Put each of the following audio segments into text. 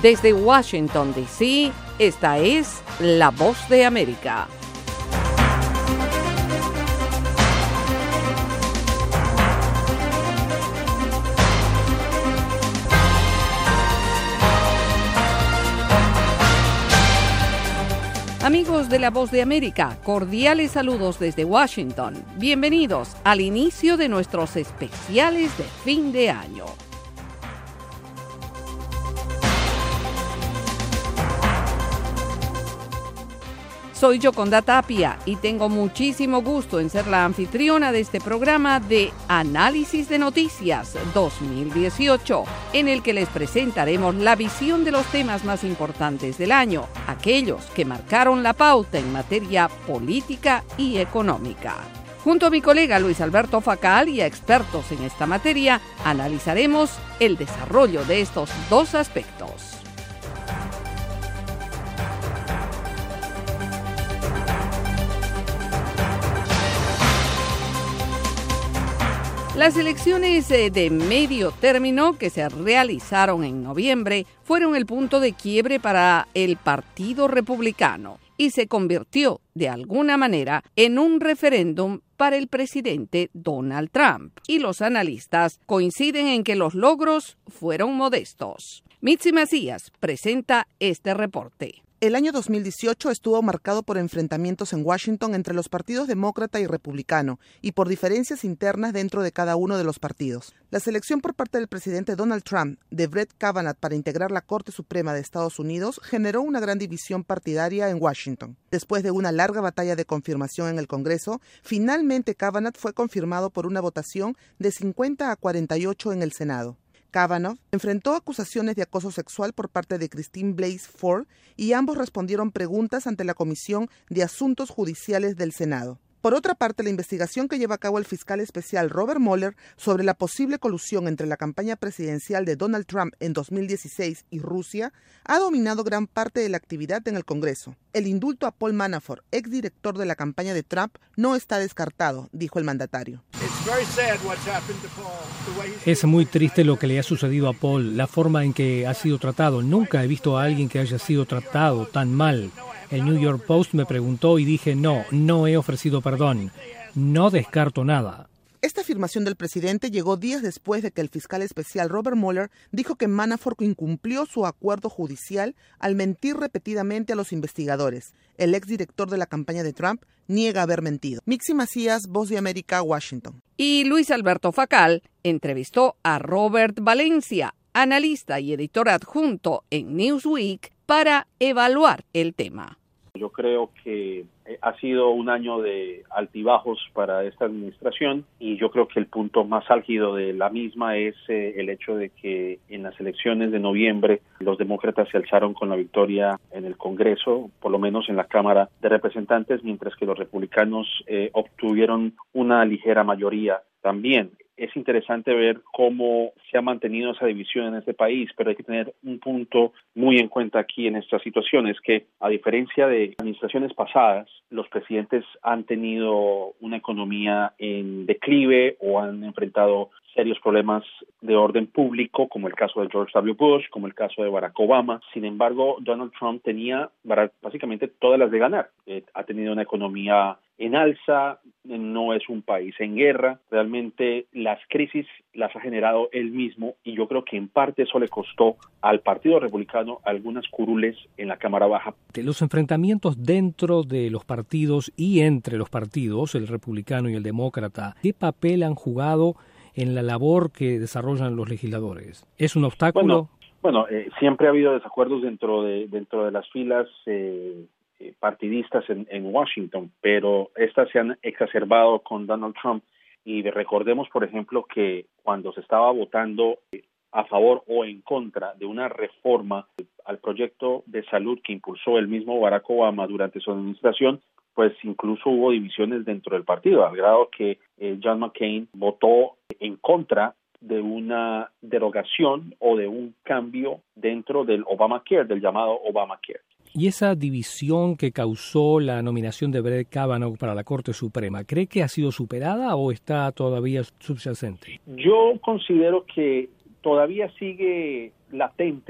Desde Washington, D.C., esta es La Voz de América. Amigos de La Voz de América, cordiales saludos desde Washington. Bienvenidos al inicio de nuestros especiales de fin de año. Soy Yoconda Tapia y tengo muchísimo gusto en ser la anfitriona de este programa de Análisis de Noticias 2018, en el que les presentaremos la visión de los temas más importantes del año, aquellos que marcaron la pauta en materia política y económica. Junto a mi colega Luis Alberto Facal y a expertos en esta materia, analizaremos el desarrollo de estos dos aspectos. Las elecciones de medio término que se realizaron en noviembre fueron el punto de quiebre para el Partido Republicano y se convirtió, de alguna manera, en un referéndum para el presidente Donald Trump. Y los analistas coinciden en que los logros fueron modestos. Mitzi Macías presenta este reporte. El año 2018 estuvo marcado por enfrentamientos en Washington entre los partidos demócrata y republicano y por diferencias internas dentro de cada uno de los partidos. La selección por parte del presidente Donald Trump de Brett Kavanaugh para integrar la Corte Suprema de Estados Unidos generó una gran división partidaria en Washington. Después de una larga batalla de confirmación en el Congreso, finalmente Kavanaugh fue confirmado por una votación de 50 a 48 en el Senado. Kavanaugh enfrentó acusaciones de acoso sexual por parte de Christine Blasey Ford y ambos respondieron preguntas ante la Comisión de Asuntos Judiciales del Senado. Por otra parte, la investigación que lleva a cabo el fiscal especial Robert Mueller sobre la posible colusión entre la campaña presidencial de Donald Trump en 2016 y Rusia ha dominado gran parte de la actividad en el Congreso. El indulto a Paul Manafort, exdirector de la campaña de Trump, no está descartado, dijo el mandatario. Es muy triste lo que le ha sucedido a Paul, la forma en que ha sido tratado. Nunca he visto a alguien que haya sido tratado tan mal. El New York Post me preguntó y dije no he ofrecido perdón. No descarto nada. Esta afirmación del presidente llegó días después de que el fiscal especial Robert Mueller dijo que Manafort incumplió su acuerdo judicial al mentir repetidamente a los investigadores. El exdirector de la campaña de Trump niega haber mentido. Mitzi Macías, Voz de América, Washington. Y Luis Alberto Facal entrevistó a Robert Valencia, analista y editor adjunto en Newsweek, para evaluar el tema. Yo creo que ha sido un año de altibajos para esta administración y yo creo que el punto más álgido de la misma es el hecho de que en las elecciones de noviembre los demócratas se alzaron con la victoria en el Congreso, por lo menos en la Cámara de Representantes, mientras que los republicanos obtuvieron una ligera mayoría también. Es interesante ver cómo se ha mantenido esa división en este país, pero hay que tener un punto muy en cuenta aquí en esta situación, es que a diferencia de administraciones pasadas, los presidentes han tenido una economía en declive o han enfrentado serios problemas de orden público, como el caso de George W. Bush, como el caso de Barack Obama. Sin embargo, Donald Trump tenía básicamente todas las de ganar. Ha tenido una economía en alza, no es un país en guerra. Realmente las crisis las ha generado él mismo y yo creo que en parte eso le costó al Partido Republicano algunas curules en la Cámara Baja. Los enfrentamientos dentro de los partidos y entre los partidos, el republicano y el demócrata, ¿qué papel han jugado en la labor que desarrollan los legisladores? ¿Es un obstáculo? Bueno, siempre ha habido desacuerdos dentro de las filas partidistas en Washington, pero estas se han exacerbado con Donald Trump y recordemos, por ejemplo, que cuando se estaba votando a favor o en contra de una reforma al proyecto de salud que impulsó el mismo Barack Obama durante su administración, pues incluso hubo divisiones dentro del partido, al grado que John McCain votó en contra de una derogación o de un cambio dentro del Obamacare, del llamado Obamacare. ¿Y esa división que causó la nominación de Brett Kavanaugh para la Corte Suprema, cree que ha sido superada o está todavía subyacente? Yo considero que todavía sigue latente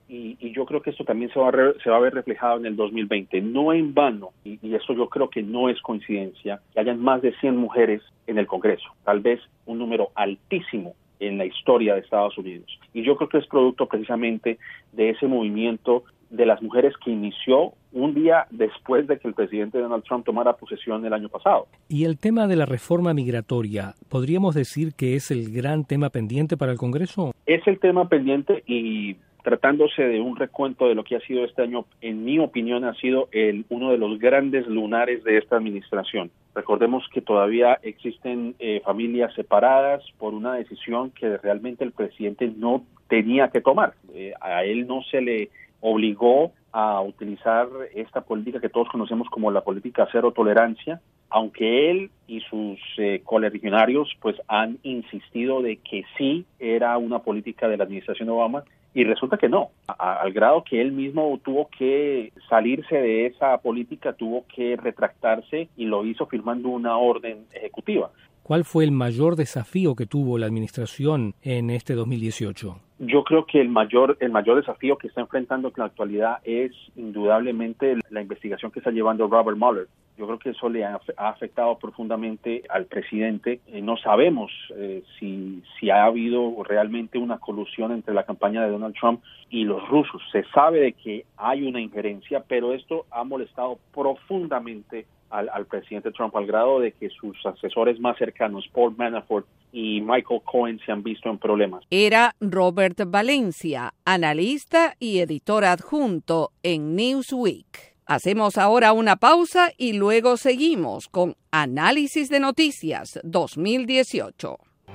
y yo creo que esto también se va a ver reflejado en el 2020. No en vano, y eso yo creo que no es coincidencia, que hayan más de 100 mujeres en el Congreso, tal vez un número altísimo en la historia de Estados Unidos. Y yo creo que es producto precisamente de ese movimiento de las mujeres que inició un día después de que el presidente Donald Trump tomara posesión el año pasado. Y el tema de la reforma migratoria, ¿podríamos decir que es el gran tema pendiente para el Congreso? Es el tema pendiente y tratándose de un recuento de lo que ha sido este año, en mi opinión ha sido uno de los grandes lunares de esta administración. Recordemos que todavía existen familias separadas por una decisión que realmente el presidente no tenía que tomar. A él no se le obligó a utilizar esta política que todos conocemos como la política cero tolerancia, aunque él y sus colegionarios pues han insistido de que sí era una política de la administración Obama, y resulta que no, al grado que él mismo tuvo que salirse de esa política, tuvo que retractarse y lo hizo firmando una orden ejecutiva. ¿Cuál fue el mayor desafío que tuvo la administración en este 2018? Yo creo que el mayor desafío que está enfrentando en la actualidad es indudablemente la investigación que está llevando Robert Mueller. Yo creo que eso le ha afectado profundamente al presidente. No sabemos si ha habido realmente una colusión entre la campaña de Donald Trump y los rusos. Se sabe de que hay una injerencia, pero esto ha molestado profundamente al presidente Trump, al grado de que sus asesores más cercanos, Paul Manafort y Michael Cohen, se han visto en problemas. Era Robert Valencia, analista y editor adjunto en Newsweek. Hacemos ahora una pausa y luego seguimos con Análisis de Noticias 2018.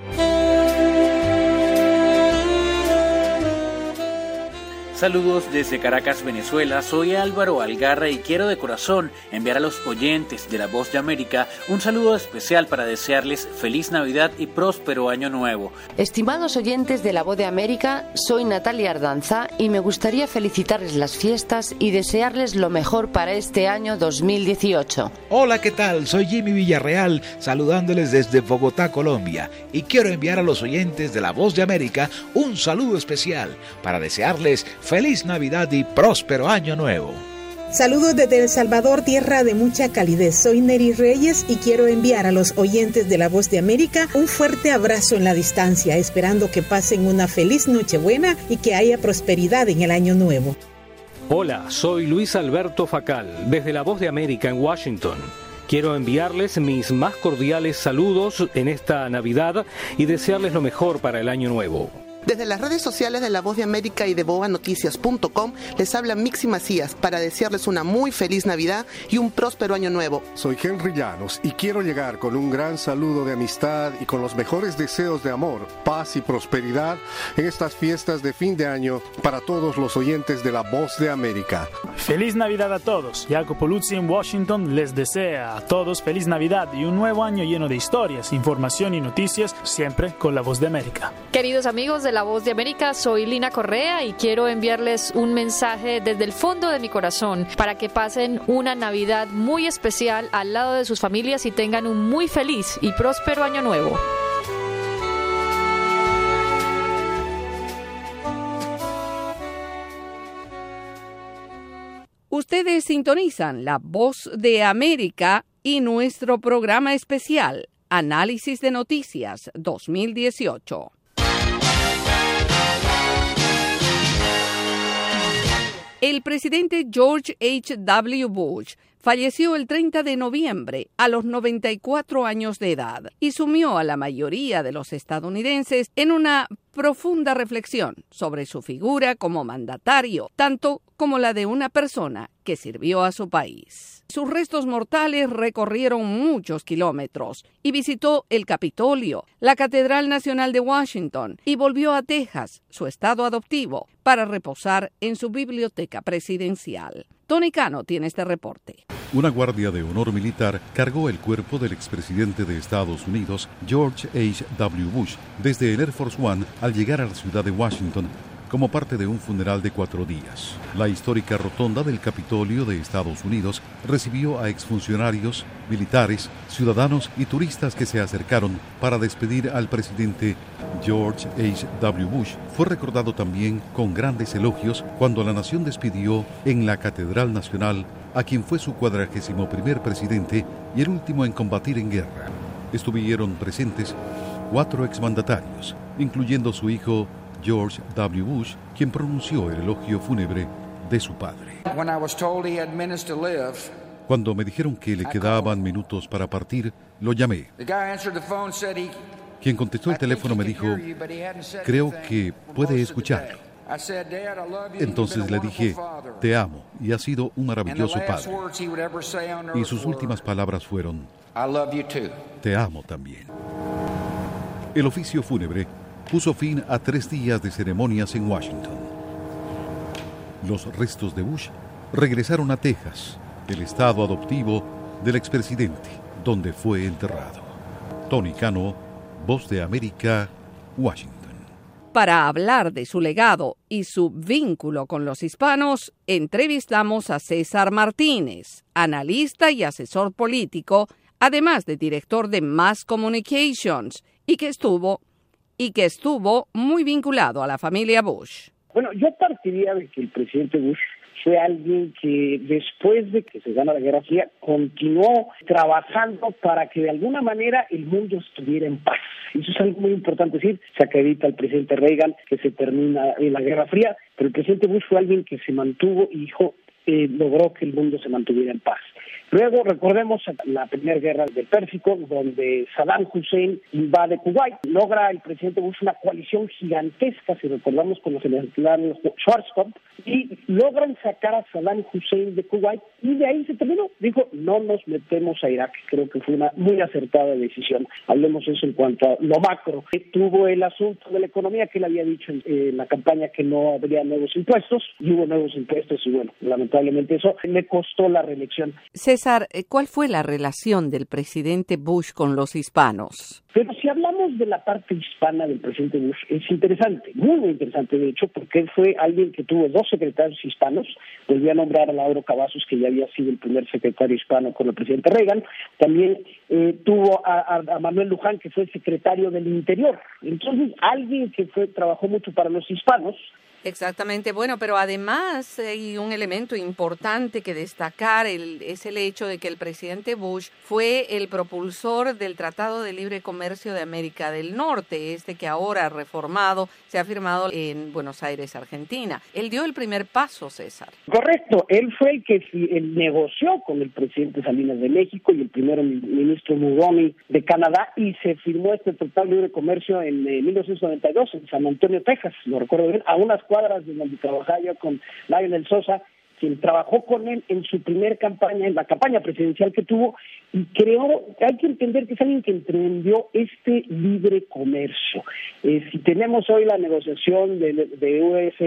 Saludos desde Caracas, Venezuela. Soy Álvaro Algarra y quiero de corazón enviar a los oyentes de La Voz de América un saludo especial para desearles feliz Navidad y próspero Año Nuevo. Estimados oyentes de La Voz de América, soy Natalia Ardanza y me gustaría felicitarles las fiestas y desearles lo mejor para este año 2018. Hola, ¿qué tal? Soy Jimmy Villarreal, saludándoles desde Bogotá, Colombia, y quiero enviar a los oyentes de La Voz de América un saludo especial para desearles feliz Navidad y próspero Año Nuevo. Saludos desde El Salvador, tierra de mucha calidez. Soy Neri Reyes y quiero enviar a los oyentes de La Voz de América un fuerte abrazo en la distancia, esperando que pasen una feliz Nochebuena y que haya prosperidad en el Año Nuevo. Hola, soy Luis Alberto Facal, desde La Voz de América en Washington. Quiero enviarles mis más cordiales saludos en esta Navidad y desearles lo mejor para el Año Nuevo. Desde las redes sociales de La Voz de América y de boanoticias.com les habla Mixi Macías para desearles una muy feliz Navidad y un próspero Año Nuevo. Soy Henry Llanos y quiero llegar con un gran saludo de amistad y con los mejores deseos de amor, paz y prosperidad en estas fiestas de fin de año para todos los oyentes de La Voz de América. Feliz Navidad a todos. Jacopo Luzzi en Washington les desea a todos feliz Navidad y un nuevo año lleno de historias, información y noticias, siempre con La Voz de América. Queridos amigos de La Voz de América, soy Lina Correa y quiero enviarles un mensaje desde el fondo de mi corazón para que pasen una Navidad muy especial al lado de sus familias y tengan un muy feliz y próspero Año Nuevo. Ustedes sintonizan La Voz de América y nuestro programa especial, Análisis de Noticias 2018. El presidente George H.W. Bush falleció el 30 de noviembre a los 94 años de edad y sumió a la mayoría de los estadounidenses en una profunda reflexión sobre su figura como mandatario, tanto como la de una persona que sirvió a su país. Sus restos mortales recorrieron muchos kilómetros y visitó el Capitolio, la Catedral Nacional de Washington y volvió a Texas, su estado adoptivo, para reposar en su biblioteca presidencial. Tony Cano tiene este reporte. Una guardia de honor militar cargó el cuerpo del expresidente de Estados Unidos, George H.W. Bush, desde el Air Force One al llegar a la ciudad de Washington, como parte de un funeral de 4 días. La histórica rotonda del Capitolio de Estados Unidos recibió a exfuncionarios, militares, ciudadanos y turistas que se acercaron para despedir al presidente George H.W. Bush. Fue recordado también con grandes elogios cuando la nación despidió en la Catedral Nacional a quien fue su 41º presidente y el último en combatir en guerra. Estuvieron presentes 4 exmandatarios, incluyendo su hijo George W. Bush, quien pronunció el elogio fúnebre de su padre. Cuando me dijeron que le quedaban minutos para partir, lo llamé. Quien contestó el teléfono me dijo, creo que puede escucharlo. Entonces le dije, te amo y has sido un maravilloso padre. Y sus últimas palabras fueron, te amo también. El oficio fúnebre puso fin a 3 días de ceremonias en Washington. Los restos de Bush regresaron a Texas, el estado adoptivo del expresidente, donde fue enterrado. Tony Cano, Voz de América, Washington. Para hablar de su legado y su vínculo con los hispanos, entrevistamos a César Martínez, analista y asesor político, además de director de Mass Communications, y que estuvo muy vinculado a la familia Bush. Bueno, yo partiría de que el presidente Bush fue alguien que después de que se gana la Guerra Fría continuó trabajando para que de alguna manera el mundo estuviera en paz. Eso es algo muy importante decir. Se acredita al presidente Reagan que se termina la Guerra Fría, pero el presidente Bush fue alguien que se mantuvo y logró que el mundo se mantuviera en paz. Luego recordemos la primera guerra del Pérsico, donde Saddam Hussein invade Kuwait. Logra el presidente Bush una coalición gigantesca, si recordamos con los ejemplares Schwarzkopf, y logran sacar a Saddam Hussein de Kuwait, y de ahí se terminó. Dijo, no nos metemos a Irak. Creo que fue una muy acertada decisión. Hablemos eso en cuanto a lo macro. Tuvo el asunto de la economía, que él había dicho en la campaña que no habría nuevos impuestos, y hubo nuevos impuestos, y bueno, lamentablemente eso le costó la reelección. César, ¿cuál fue la relación del presidente Bush con los hispanos? Pero si hablamos de la parte hispana del presidente Bush, es interesante, muy interesante de hecho, porque él fue alguien que tuvo 2 secretarios hispanos. Volvió a nombrar a Lauro Cavazos, que ya había sido el primer secretario hispano con el presidente Reagan. También tuvo a Manuel Luján, que fue el secretario del Interior. Entonces, alguien que trabajó mucho para los hispanos. Exactamente, bueno, pero además hay un elemento importante que destacar, es el hecho de que el presidente Bush fue el propulsor del Tratado de Libre Comercio de América del Norte, que ahora reformado se ha firmado en Buenos Aires, Argentina. Él dio el primer paso, César. Correcto, él fue el que negoció con el presidente Salinas de México y el primer ministro Mulroney de Canadá, y se firmó este Tratado de Libre Comercio en 1992 en San Antonio, Texas, lo recuerdo bien, a unas cuadras de donde trabajaba yo con Lionel Sosa, quien trabajó con él en su primer campaña, en la campaña presidencial que tuvo, y hay que entender que es alguien que emprendió este libre comercio. Si tenemos hoy la negociación de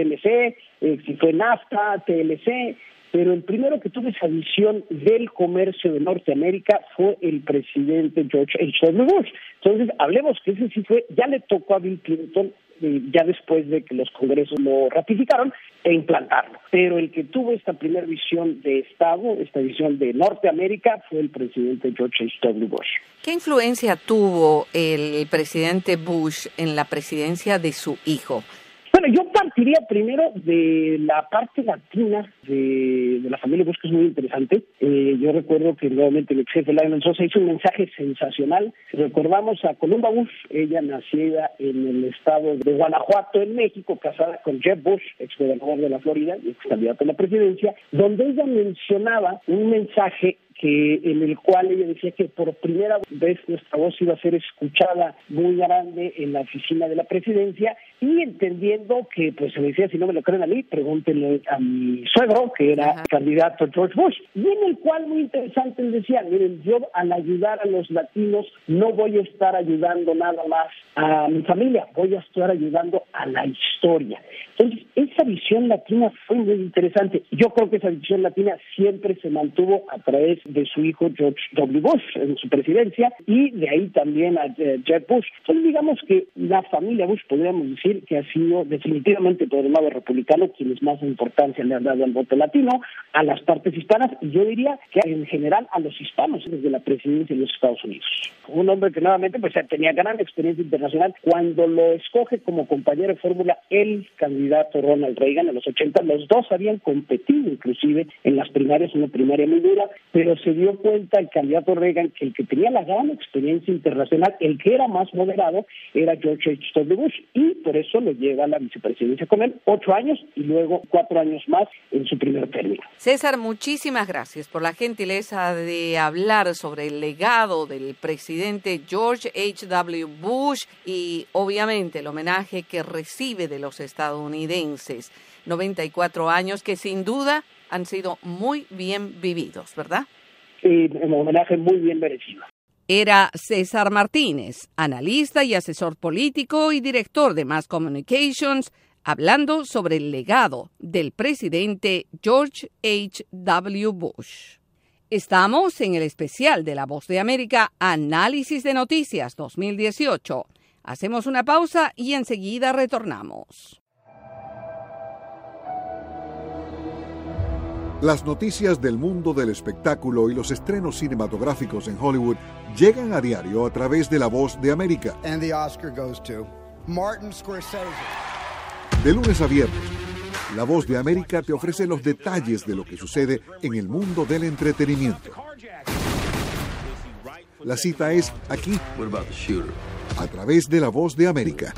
USMC, si fue NAFTA, TLC, pero el primero que tuvo esa visión del comercio de Norteamérica fue el presidente George H.W. Bush. Entonces, hablemos que ese sí ya le tocó a Bill Clinton, ya después de que los congresos lo ratificaron, e implantarlo. Pero el que tuvo esta primera visión de Estado, esta visión de Norteamérica, fue el presidente George H.W. Bush. ¿Qué influencia tuvo el presidente Bush en la presidencia de su hijo? Bueno, yo partiría primero de la parte latina de la familia Bush, que es muy interesante. Yo recuerdo que nuevamente el ex jefe Lionel Sosa hizo un mensaje sensacional. Recordamos a Columba Bush, ella nacida en el estado de Guanajuato, en México, casada con Jeb Bush, ex gobernador de la Florida y ex candidato a la presidencia, donde ella mencionaba un mensaje en el cual ella decía que por primera vez nuestra voz iba a ser escuchada muy grande en la oficina de la presidencia, y entendiendo que, pues se decía, si no me lo creen a mí, pregúntenle a mi suegro, que era candidato George Bush, y en el cual, muy interesante, él decía, miren, yo al ayudar a los latinos no voy a estar ayudando nada más a mi familia, voy a estar ayudando a la historia. Entonces, esa visión latina fue muy interesante. Yo creo que esa visión latina siempre se mantuvo a través de su hijo George W. Bush en su presidencia, y de ahí también a Jeb Bush. Entonces, digamos que la familia Bush, podríamos decir que ha sido definitivamente especialmente por el lado republicano, quienes más importancia le han dado al voto latino, a las partes hispanas, y yo diría que en general a los hispanos desde la presidencia de los Estados Unidos. Un hombre que nuevamente pues tenía gran experiencia internacional. Cuando lo escoge como compañero de fórmula el candidato Ronald Reagan en los 80, los dos habían competido inclusive en las primarias, una primaria muy dura, pero se dio cuenta el candidato Reagan que el que tenía la gran experiencia internacional, el que era más moderado, era George H.W. Bush, y por eso lo lleva a la vicepresidencia con él 8 años y luego 4 años más en su primer término. César, muchísimas gracias por la gentileza de hablar sobre el legado del presidente George H.W. Bush y obviamente el homenaje que recibe de los estadounidenses. 94 años que sin duda han sido muy bien vividos, ¿verdad? Sí, un homenaje muy bien merecido. Era César Martínez, analista y asesor político y director de Mass Communications, hablando sobre el legado del presidente George H.W. Bush. Estamos en el especial de La Voz de América, Análisis de Noticias 2018. Hacemos una pausa y enseguida retornamos. Las noticias del mundo del espectáculo y los estrenos cinematográficos en Hollywood llegan a diario a través de La Voz de América. And the Oscar goes to Martin Scorsese. De lunes a viernes, La Voz de América te ofrece los detalles de lo que sucede en el mundo del entretenimiento. La cita es aquí, a través de La Voz de América.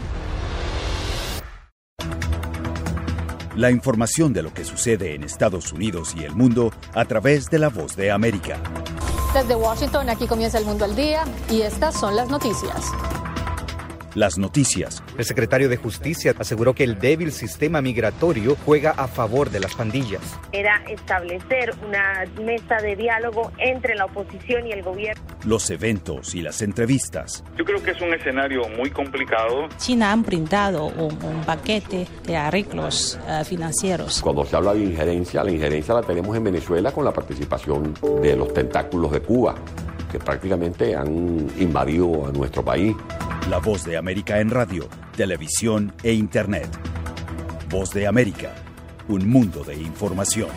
La información de lo que sucede en Estados Unidos y el mundo a través de La Voz de América. Desde Washington, aquí comienza El Mundo al Día y estas son las noticias. Las noticias. El secretario de Justicia aseguró que el débil sistema migratorio juega a favor de las pandillas. Era establecer una mesa de diálogo entre la oposición y el gobierno. Los eventos y las entrevistas. Yo creo que es un escenario muy complicado. China han brindado un paquete de arreglos financieros. Cuando se habla de injerencia, la injerencia la tenemos en Venezuela con la participación de los tentáculos de Cuba, que prácticamente han invadido a nuestro país. La Voz de América en radio, televisión e internet. Voz de América, un mundo de información.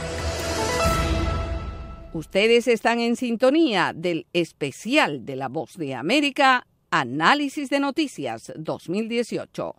Ustedes están en sintonía del especial de La Voz de América, Análisis de Noticias 2018.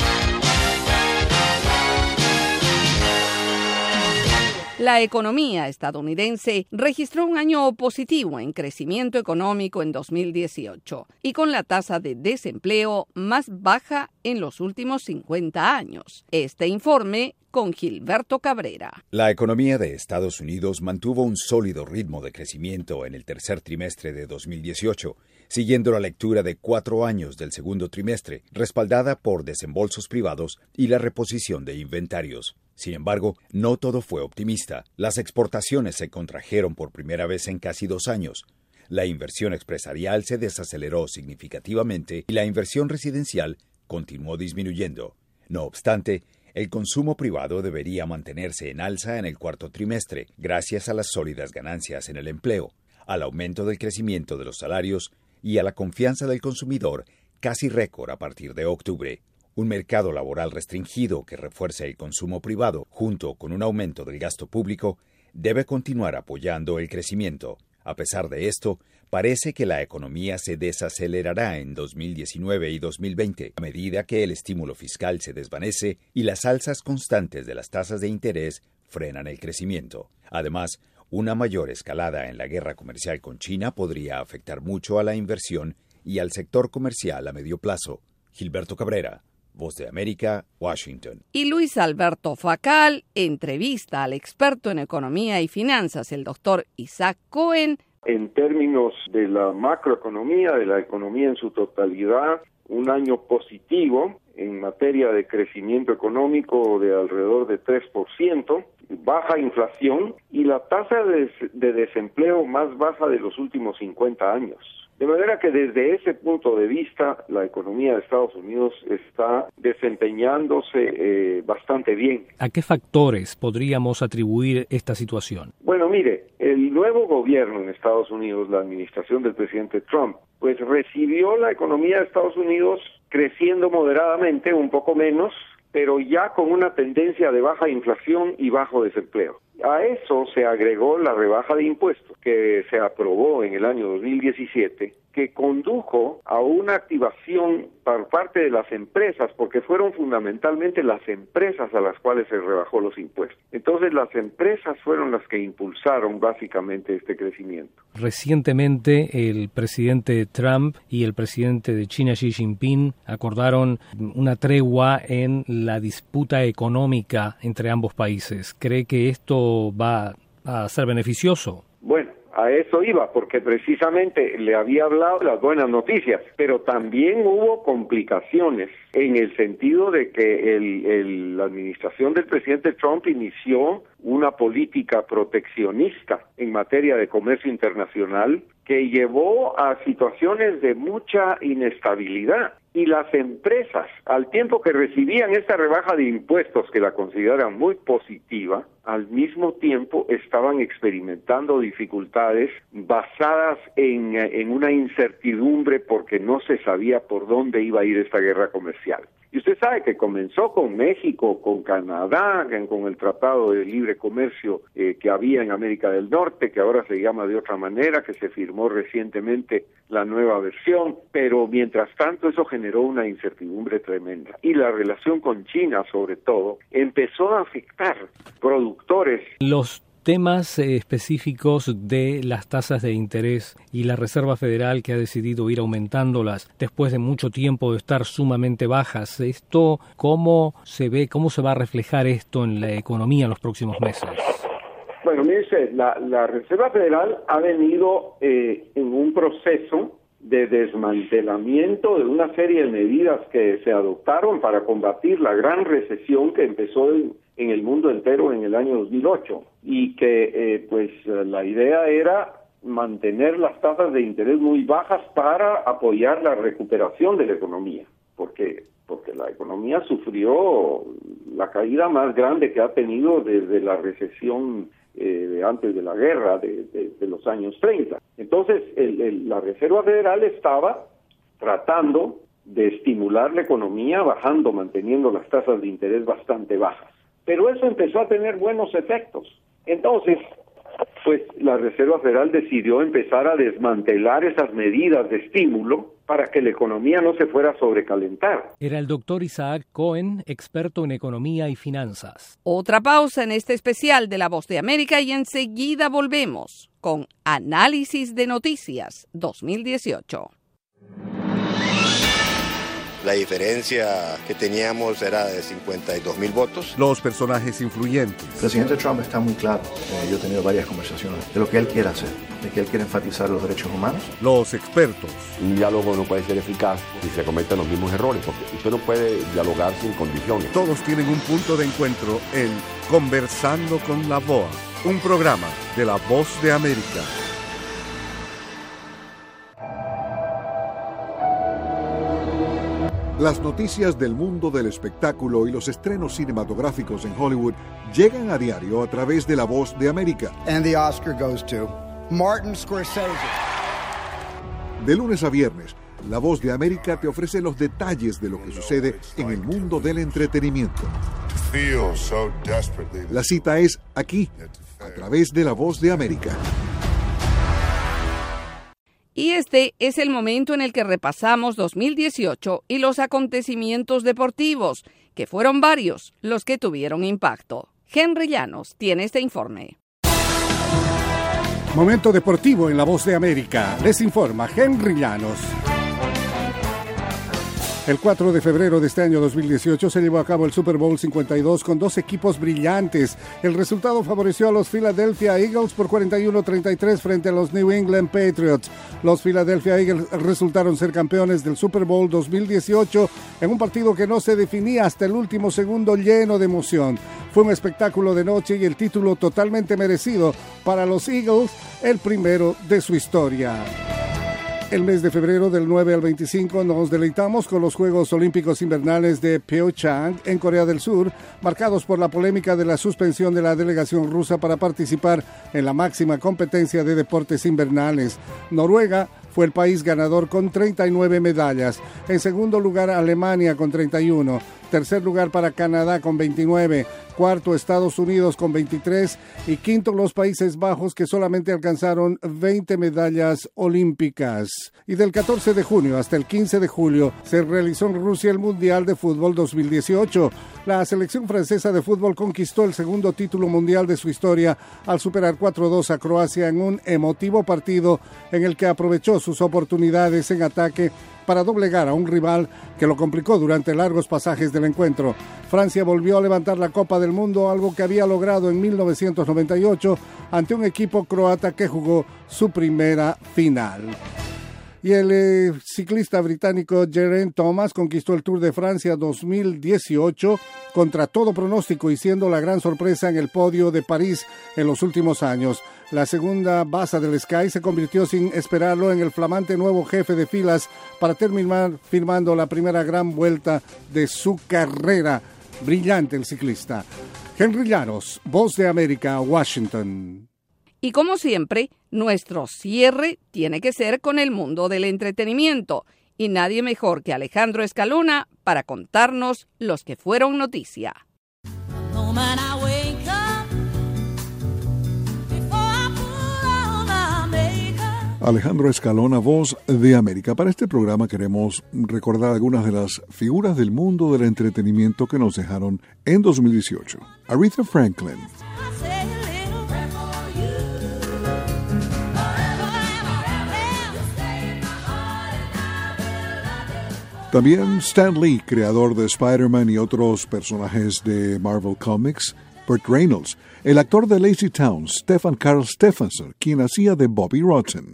La economía estadounidense registró un año positivo en crecimiento económico en 2018 y con la tasa de desempleo más baja en los últimos 50 años. Este informe con Gilberto Cabrera. La economía de Estados Unidos mantuvo un sólido ritmo de crecimiento en el tercer trimestre de 2018, siguiendo la lectura de 4 años del segundo trimestre, respaldada por desembolsos privados y la reposición de inventarios. Sin embargo, no todo fue optimista. Las exportaciones se contrajeron por primera vez en casi 2 años. La inversión empresarial se desaceleró significativamente y la inversión residencial continuó disminuyendo. No obstante, el consumo privado debería mantenerse en alza en el cuarto trimestre, gracias a las sólidas ganancias en el empleo, al aumento del crecimiento de los salarios y a la confianza del consumidor, casi récord a partir de octubre. Un mercado laboral restringido que refuerce el consumo privado, junto con un aumento del gasto público, debe continuar apoyando el crecimiento. A pesar de esto, parece que la economía se desacelerará en 2019 y 2020, a medida que el estímulo fiscal se desvanece y las alzas constantes de las tasas de interés frenan el crecimiento. Además, una mayor escalada en la guerra comercial con China podría afectar mucho a la inversión y al sector comercial a medio plazo. Gilberto Cabrera, Voz de América, Washington. Y Luis Alberto Facal entrevista al experto en economía y finanzas, el doctor Isaac Cohen. En términos de la macroeconomía, de la economía en su totalidad, un año positivo en materia de crecimiento económico de alrededor de 3%, baja inflación y la tasa de desempleo más baja de los últimos 50 años. De manera que desde ese punto de vista, la economía de Estados Unidos está desempeñándose bastante bien. ¿A qué factores podríamos atribuir esta situación? Bueno, mire, el nuevo gobierno en Estados Unidos, la administración del presidente Trump, pues recibió la economía de Estados Unidos creciendo moderadamente, un poco menos pero ya con una tendencia de baja inflación y bajo desempleo. A eso se agregó la rebaja de impuestos que se aprobó en el año 2017, que condujo a una activación por parte de las empresas, porque fueron fundamentalmente las empresas a las cuales se rebajó los impuestos. Entonces las empresas fueron las que impulsaron básicamente este crecimiento. Recientemente el presidente Trump y el presidente de China Xi Jinping acordaron una tregua en la disputa económica entre ambos países. ¿Cree que esto va a ser beneficioso? Bueno, a eso iba, porque precisamente le había hablado de las buenas noticias, pero también hubo complicaciones en el sentido de que la administración del presidente Trump inició una política proteccionista en materia de comercio internacional que llevó a situaciones de mucha inestabilidad. Y las empresas, al tiempo que recibían esta rebaja de impuestos que la consideran muy positiva, al mismo tiempo estaban experimentando dificultades basadas en una incertidumbre porque no se sabía por dónde iba a ir esta guerra comercial. Y usted sabe que comenzó con México, con Canadá, con el Tratado de Libre Comercio que había en América del Norte, que ahora se llama de otra manera, que se firmó recientemente la nueva versión, pero mientras tanto eso generó una incertidumbre tremenda. Y la relación con China, sobre todo, empezó a afectar productores. Los temas específicos de las tasas de interés y la Reserva Federal que ha decidido ir aumentándolas después de mucho tiempo de estar sumamente bajas. ¿Esto cómo se ve, cómo se va a reflejar esto en la economía en los próximos meses? Bueno, mire usted, la Reserva Federal ha venido en un proceso de desmantelamiento de una serie de medidas que se adoptaron para combatir la gran recesión que empezó en el mundo entero en el año 2008 y que la idea era mantener las tasas de interés muy bajas para apoyar la recuperación de la economía, porque la economía sufrió la caída más grande que ha tenido desde la recesión antes de la guerra de los años 30. Entonces, la Reserva Federal estaba tratando de estimular la economía manteniendo las tasas de interés bastante bajas. Pero eso empezó a tener buenos efectos. Entonces, la Reserva Federal decidió empezar a desmantelar esas medidas de estímulo para que la economía no se fuera a sobrecalentar. Era el doctor Isaac Cohen, experto en economía y finanzas. Otra pausa en este especial de La Voz de América y enseguida volvemos con Análisis de Noticias 2018. La diferencia que teníamos era de 52,000 votos. Los personajes influyentes. El presidente Trump está muy claro. Yo he tenido varias conversaciones de lo que él quiere hacer, de que él quiere enfatizar los derechos humanos. Los expertos. Un diálogo no puede ser eficaz si se cometen los mismos errores, porque usted no puede dialogar sin condiciones. Todos tienen un punto de encuentro en Conversando con la VOA, un programa de La Voz de América. Las noticias del mundo del espectáculo y los estrenos cinematográficos en Hollywood llegan a diario a través de La Voz de América. And the Oscar goes to Martin Scorsese. De lunes a viernes, La Voz de América te ofrece los detalles de lo que sucede en el mundo del entretenimiento. La cita es aquí, a través de La Voz de América. Y este es el momento en el que repasamos 2018 y los acontecimientos deportivos, que fueron varios los que tuvieron impacto. Henry Llanos tiene este informe. Momento deportivo en La Voz de América. Les informa Henry Llanos. El 4 de febrero de este año 2018 se llevó a cabo el Super Bowl 52 con dos equipos brillantes. El resultado favoreció a los Philadelphia Eagles por 41-33 frente a los New England Patriots. Los Philadelphia Eagles resultaron ser campeones del Super Bowl 2018 en un partido que no se definía hasta el último segundo, lleno de emoción. Fue un espectáculo de noche y el título totalmente merecido para los Eagles, el primero de su historia. El mes de febrero del 9 al 25 nos deleitamos con los Juegos Olímpicos Invernales de Pyeongchang en Corea del Sur, marcados por la polémica de la suspensión de la delegación rusa para participar en la máxima competencia de deportes invernales. Noruega fue el país ganador con 39 medallas. En segundo lugar, Alemania con 31. Tercer lugar para Canadá con 29. Cuarto, Estados Unidos con 23. Y quinto, los Países Bajos, que solamente alcanzaron 20 medallas olímpicas. Y del 14 de junio hasta el 15 de julio se realizó en Rusia el Mundial de Fútbol 2018. La selección francesa de fútbol conquistó el segundo título mundial de su historia al superar 4-2 a Croacia en un emotivo partido en el que aprovechó sus oportunidades en ataque para doblegar a un rival que lo complicó durante largos pasajes del encuentro. Francia volvió a levantar la Copa del Mundo, algo que había logrado en 1998 ante un equipo croata que jugó su primera final. Y el ciclista británico Geraint Thomas conquistó el Tour de Francia 2018 contra todo pronóstico y siendo la gran sorpresa en el podio de París en los últimos años. La segunda baza del Sky se convirtió sin esperarlo en el flamante nuevo jefe de filas para terminar firmando la primera gran vuelta de su carrera. Brillante el ciclista. Henry Llanos, Voz de América, Washington. Y como siempre, nuestro cierre tiene que ser con el mundo del entretenimiento. Y nadie mejor que Alejandro Escalona para contarnos los que fueron noticia. Alejandro Escalona, Voz de América. Para este programa queremos recordar algunas de las figuras del mundo del entretenimiento que nos dejaron en 2018. Aretha Franklin. También Stan Lee, creador de Spider-Man y otros personajes de Marvel Comics. Burt Reynolds, el actor de Lazy Town, Stephen Carl Stephenson, quien hacía de Bobby Rotten.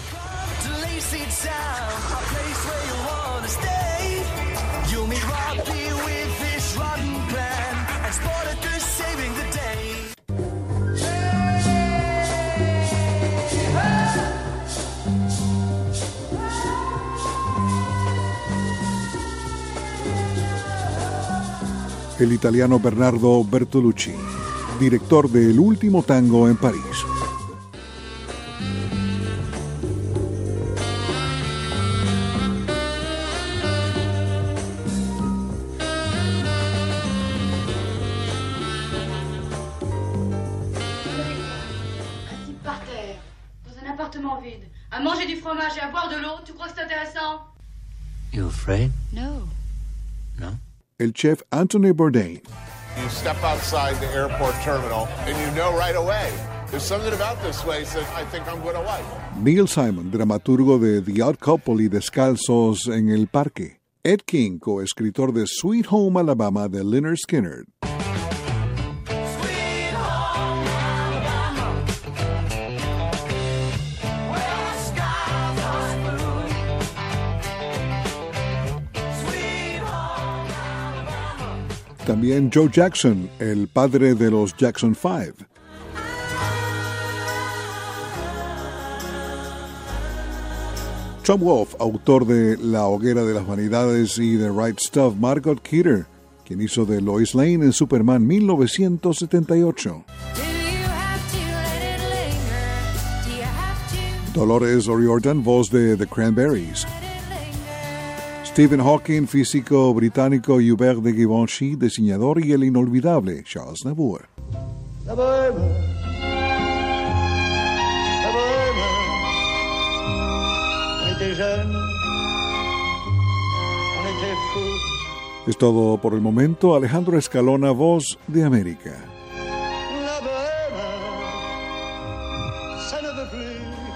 El italiano Bernardo Bertolucci, director de El último tango en París. Assis par terre, dans un appartement vide, à manger du fromage et à boire de l'eau, tu crois que c'est intéressant? You afraid? No. No? El chef Anthony Bourdain. You step outside the airport terminal and you know right away, there's something about this place that I think I'm going to like. Neil Simon, dramaturgo de The Odd Couple y Descalzos en el Parque. Ed King, coescritor de Sweet Home Alabama de Lynyrd Skynyrd. También Joe Jackson, el padre de los Jackson 5. Tom Wolfe, autor de La hoguera de las vanidades y The Right Stuff. Margot Kidder, quien hizo de Lois Lane en Superman 1978. Dolores O'Riordan, voz de The Cranberries. Stephen Hawking, físico británico, Hubert de Givenchy, diseñador, y el inolvidable Charles Navour. La bohème, la bohème, on était jeunes, on était fous. Es todo por el momento. Alejandro Escalona, Voz de América. La bohème, ça ne veut plus.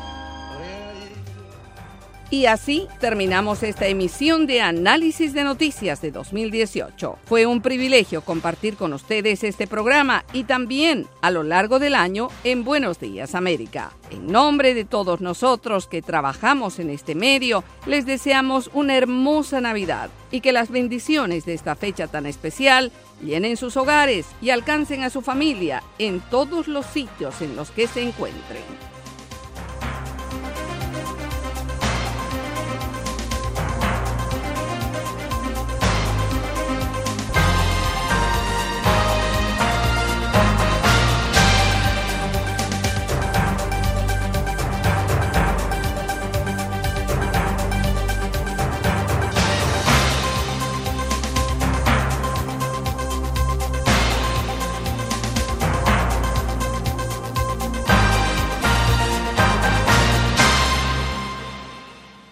Y así terminamos esta emisión de Análisis de Noticias de 2018. Fue un privilegio compartir con ustedes este programa y también a lo largo del año en Buenos Días América. En nombre de todos nosotros que trabajamos en este medio, les deseamos una hermosa Navidad y que las bendiciones de esta fecha tan especial llenen sus hogares y alcancen a su familia en todos los sitios en los que se encuentren.